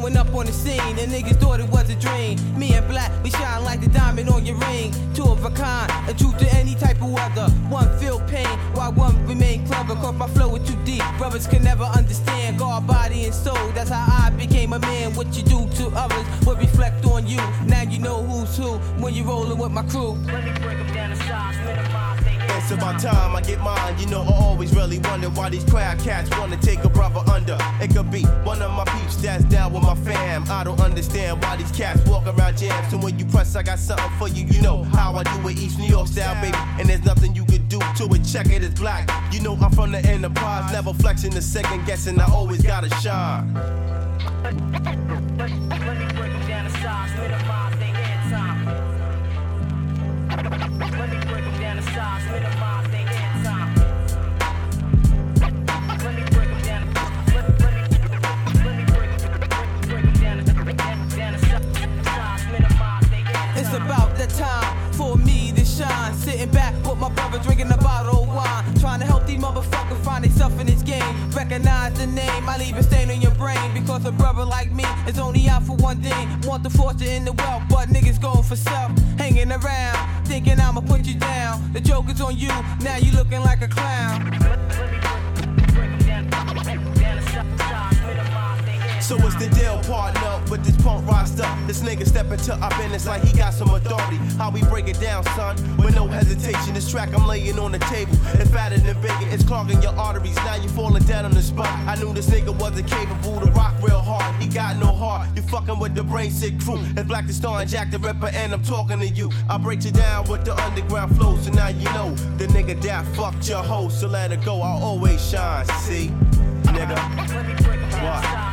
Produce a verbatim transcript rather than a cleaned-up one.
Showing up on the scene, and niggas thought it was a dream. Me and Black, we shine like the diamond on your ring. Two of a kind, a truth to any type of weather. One feel pain, while one remain clever. Cause my flow is too deep, brothers can never understand. God, body, and soul, that's how I became a man. What you do to others will reflect on you. Now you know who's who when you're rolling with my crew. Let me break them down to size, minimize. It's about time I get mine. You know I always really wonder why these crowd cats wanna take a brother under. It could be one of my peeps that's down with my fam. I don't understand why these cats walk around jams. And when you press, I got something for you. You know how I do it, East New York style, baby. And there's nothing you could do to it. Check it, it's Black. You know I'm from the enterprise, never flexing the second guessing. I always gotta shine. Let me break them down to size, minimize their end time. Let me break them down to size, minimize their end time. Let me break them down. Let me let me break them down to size, minimize their end time. It's about that time for me to shine. Sitting back with my brother, drinking a bottle of wine, trying to help these motherfuckers find themselves in this game. Recognize the name, I leave it stain on your brain. Because a brother like me is only out for one thing. Want the fortune and the wealth, but niggas going for self. Hanging around, thinking I'ma put you down. The joke is on you, now you looking like a clown. So what's the deal, partner, with this punk roster? This nigga step into our business like he got some authority. How we break it down, son, with no hesitation. This track I'm laying on the table, it's fatter than bacon, it's clogging your arteries. Now you falling dead on the spot. I knew this nigga wasn't capable to rock real hard. He got no heart, you fucking with the brain sick crew. It's Black the Star and Jack the Ripper, and I'm talking to you. I break you down with the underground flow, so now you know the nigga that fucked your hoe. So let it go, I'll always shine, see, nigga. What?